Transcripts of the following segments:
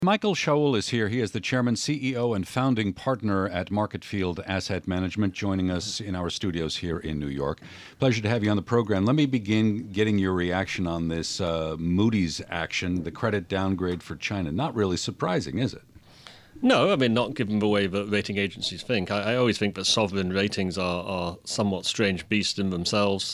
Michael Shaul is here. He is the chairman, CEO, and founding partner at Marketfield Asset Management, joining us in our studios here in New York. Pleasure to have you on the program. Let me begin getting your reaction on this Moody's action, the credit downgrade for China. Not really surprising, is it? No, I mean, not given the way that rating agencies think. I always think that sovereign ratings are somewhat strange beasts in themselves.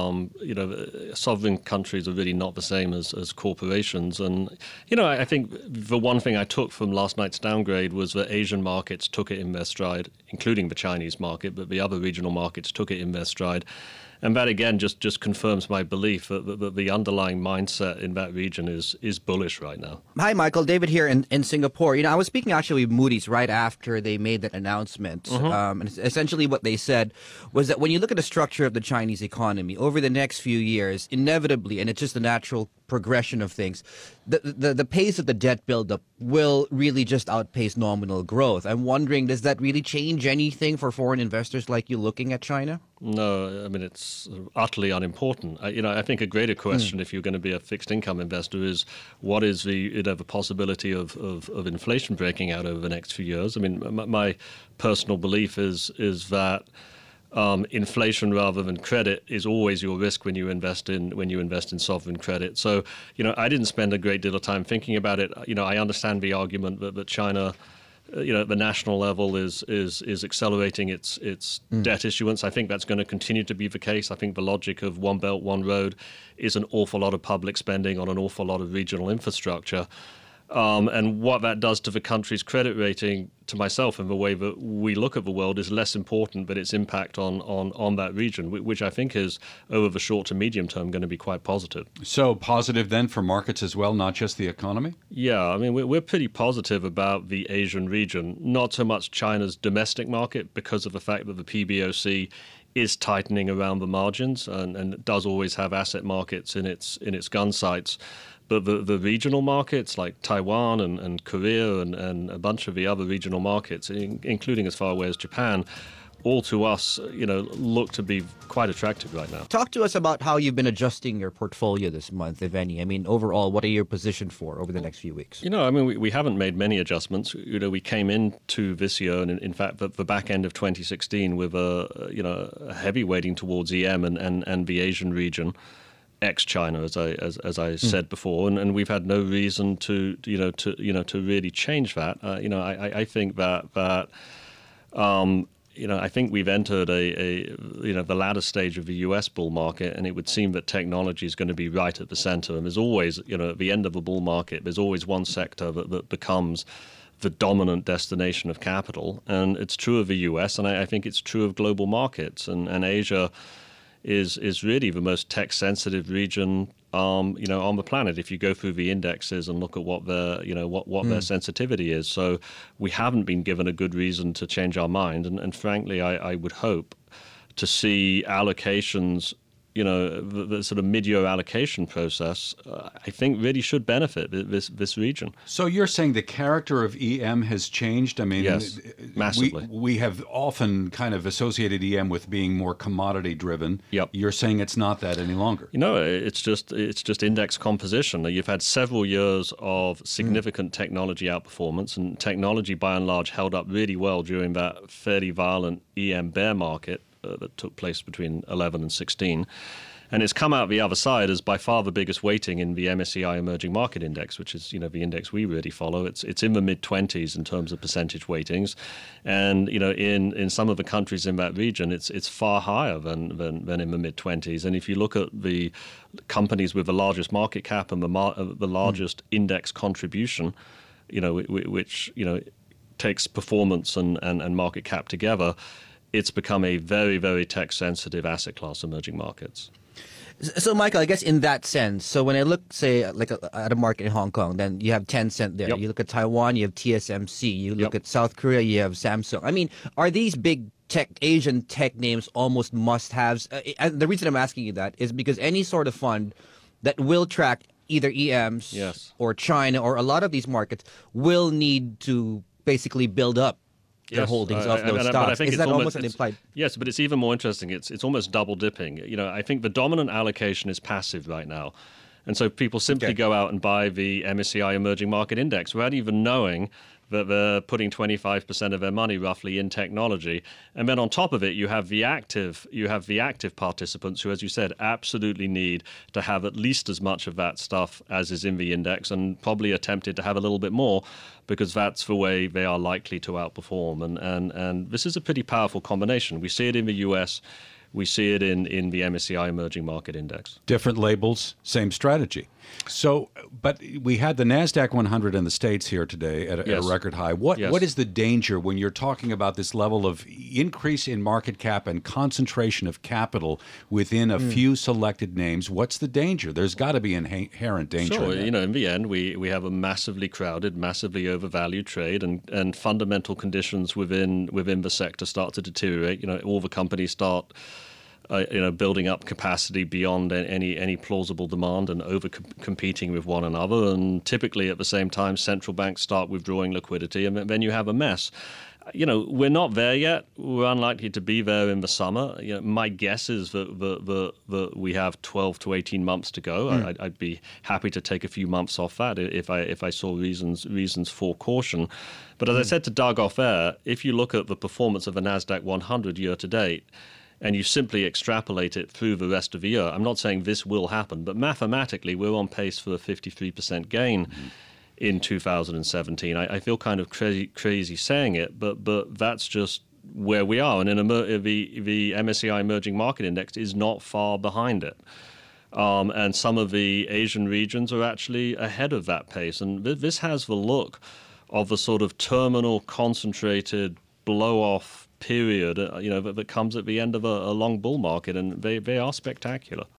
Sovereign countries are really not the same as corporations. And, I think the one thing I took from last night's downgrade was that Asian markets took it in their stride, including the Chinese market, but the other regional markets took it in their stride. And that, again, just confirms my belief that the underlying mindset in that region is bullish right now. Hi, Michael. David here in Singapore. I was speaking actually with Moody's right after they made that announcement. And essentially what they said was that when you look at the structure of the Chinese economy over the next few years, inevitably, and it's just a natural progression of things, the pace of the debt buildup will really just outpace nominal growth. I'm wondering, does that really change anything for foreign investors like you looking at China? No, I mean, it's utterly unimportant. I think a greater question if you're going to be a fixed income investor is what is the possibility of inflation breaking out over the next few years? I mean, my personal belief is that inflation rather than credit is always your risk when you invest in sovereign credit. So, I didn't spend a great deal of time thinking about it. I understand the argument that China, at the national level is accelerating its debt issuance. I think that's going to continue to be the case. I think the logic of One Belt, One Road is an awful lot of public spending on an awful lot of regional infrastructure. And what that does to the country's credit rating, to myself and the way that we look at the world, is less important, but its impact on that region, which I think is, over the short to medium term, going to be quite positive. So positive then for markets as well, not just the economy? Yeah, I mean, we're pretty positive about the Asian region, not so much China's domestic market because of the fact that the PBOC is tightening around the margins and does always have asset markets in its gun sights. But the regional markets like Taiwan and Korea and a bunch of the other regional markets, including as far away as Japan, all to us, look to be quite attractive right now. Talk to us about how you've been adjusting your portfolio this month, if any. I mean, overall, what are you positioned for over the next few weeks? We haven't made many adjustments. We came into this year, and in fact, the back end of 2016 with a heavy weighting towards EM and the Asian region, ex-China, as I said before, and we've had no reason to really change that. I think that I think we've entered the latter stage of the U.S. bull market, and it would seem that technology is going to be right at the center. And there's always, at the end of a bull market, there's always one sector that becomes the dominant destination of capital, and it's true of the U.S. and I think it's true of global markets, and Asia is really the most tech-sensitive region, on the planet. If you go through the indexes and look at what their sensitivity is, so we haven't been given a good reason to change our mind. And frankly, I would hope to see allocations. The sort of mid-year allocation process, I think, really should benefit this region. So you're saying the character of EM has changed? I mean, yes, massively. We have often kind of associated EM with being more commodity-driven. Yep. You're saying it's not that any longer. It's just index composition. You've had several years of significant technology outperformance, and technology, by and large, held up really well during that fairly violent EM bear market that took place between 11 and 16. And it's come out the other side as by far the biggest weighting in the MSCI Emerging Market Index, which is, the index we really follow. It's in the mid-20s in terms of percentage weightings. And, in some of the countries in that region, it's far higher than in the mid-20s. And if you look at the companies with the largest market cap and the largest index contribution, which takes performance and market cap together, it's become a very, very tech-sensitive asset class, emerging markets. So, Michael, I guess in that sense, so when I look, say, like at a market in Hong Kong, then you have Tencent there. Yep. You look at Taiwan, you have TSMC. You look at South Korea, you have Samsung. I mean, are these big Asian tech names almost must-haves? And the reason I'm asking you that is because any sort of fund that will track either EMs or China or a lot of these markets will need to basically build up their holdings of those stocks. Is that almost an implied? Yes, but it's even more interesting. It's almost double dipping. I think the dominant allocation is passive right now. And so people simply go out and buy the MSCI Emerging Market Index without even knowing that they're putting 25% of their money roughly in technology. And then on top of it, you have the active participants who, as you said, absolutely need to have at least as much of that stuff as is in the index, and probably are tempted to have a little bit more, because that's the way they are likely to outperform. And this is a pretty powerful combination. We see it in the US. We see it in the MSCI Emerging Market Index. Different labels, same strategy. So, but we had the NASDAQ 100 in the States here today at a record high. What is the danger when you're talking about this level of increase in market cap and concentration of capital within a few selected names? What's the danger? There's got to be inherent danger. Sure. In that. In the end, we have a massively crowded, massively overvalued trade, and fundamental conditions within the sector start to deteriorate. All the companies start building up capacity beyond any plausible demand and over competing with one another. And typically at the same time, central banks start withdrawing liquidity, and then you have a mess. We're not there yet. We're unlikely to be there in the summer. My guess is that we have 12 to 18 months to go. I'd be happy to take a few months off that if I saw reasons for caution. But as I said to Doug off air, if you look at the performance of the NASDAQ 100 year to date, and you simply extrapolate it through the rest of the year, I'm not saying this will happen, but mathematically we're on pace for a 53% gain in 2017. I feel kind of crazy saying it, but that's just where we are. And the MSCI Emerging Market Index is not far behind it. And some of the Asian regions are actually ahead of that pace. And this has the look of the sort of terminal, concentrated, blow-off period, that comes at the end of a long bull market, and they are spectacular.